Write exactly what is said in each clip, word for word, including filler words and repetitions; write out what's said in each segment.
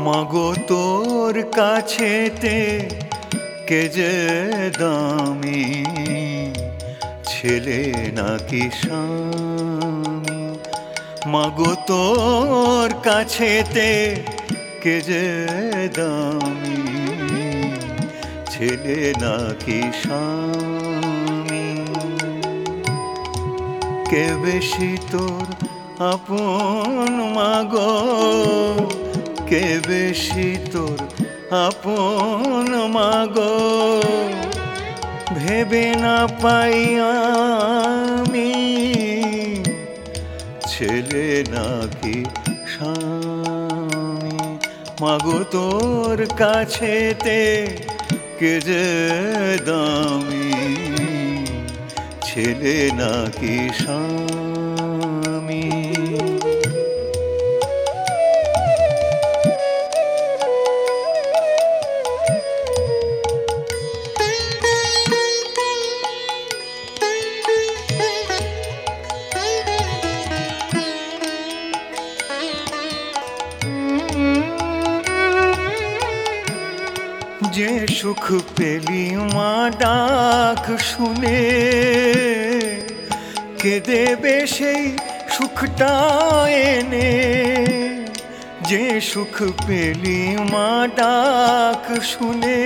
মাগো তোর কাছেতে কে যে দামি, ছেলে নাকি স্বামী। মাগো তোর কাছেতে কে যে দামি, ছেলে নাকি স্বামী। কে বেশি তোর আপন মাগো, কে বেশি তোর আপন মাগো, ভেবে না পাই আমি, ছেলে নাকি স্বামী। মাগো তোর কাছেতে কে যে দামি, ছেলে নাকি স্বামী। যে সুখ পেলি মা ডাক শুনে, কে দেবে সেই সুখটা এনে। যে সুখ পেলি মা ডাক শুনে,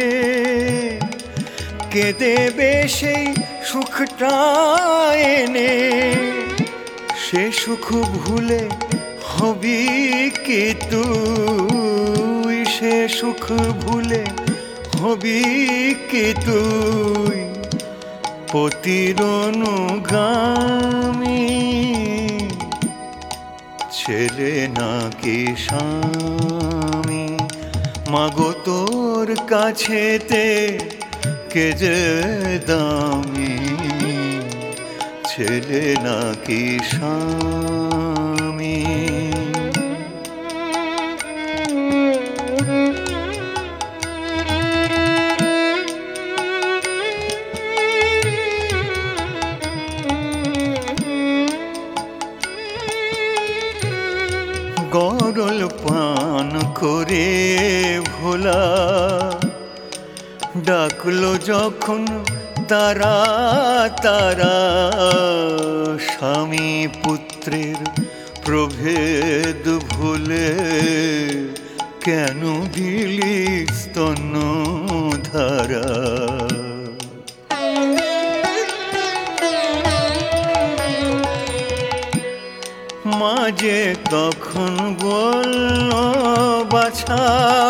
কে দেবে সেই সুখটা এনে। সে সুখ ভুলে হবি কি তুই, সে সুখ ভুলে হবি কি তুই পতির অনুগামী, ছেলে নাকি স্বামী। মাগো তোর কাছেতে কে যে দামি, ছেলে নাকি স্বামী। গরল পান করে ভোলা ডাকলো যখন তারা তারা, স্বামী পুত্রের প্রভেদ ভুলে কেন দিলি স্তন্য ধারা। মাঝে তখন বলল বাছা,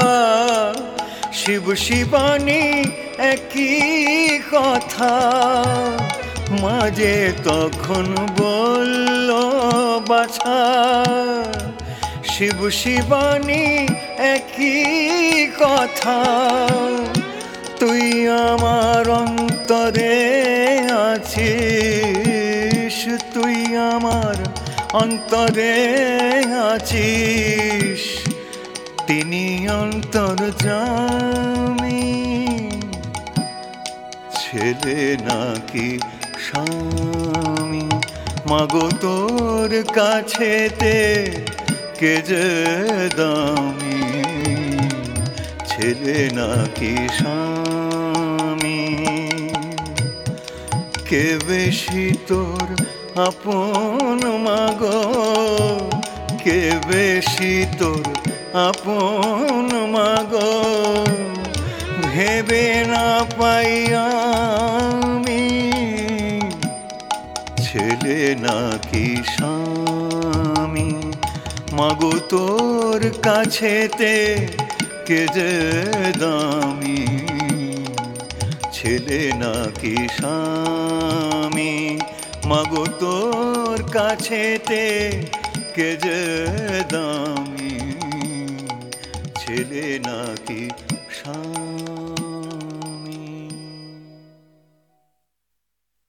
শিব শিবানী একই কথা। মাঝে তখন বলল বাছা, শিব শিবানী একই কথা। তুই আমার অন্তরে আছিস, তুই আমার অন্তরে আছিস, তিনি অন্তর্যামী, ছেলে নাকি স্বামী। মাগো তোর কাছেতে কে যে দামি, ছেলে নাকি স্বামী। কে বেশি তোর আপন মাগো, কে বেশি তোর আপন মাগো, ভেবে না পাই আমি, ছেলে নাকি স্বামী। মাগো তোর কাছেতে কে যে দামি, ছেলে নাকি স্বামী। মাগো তোর কাছেতে কে যে দামি, ছেলে নাকি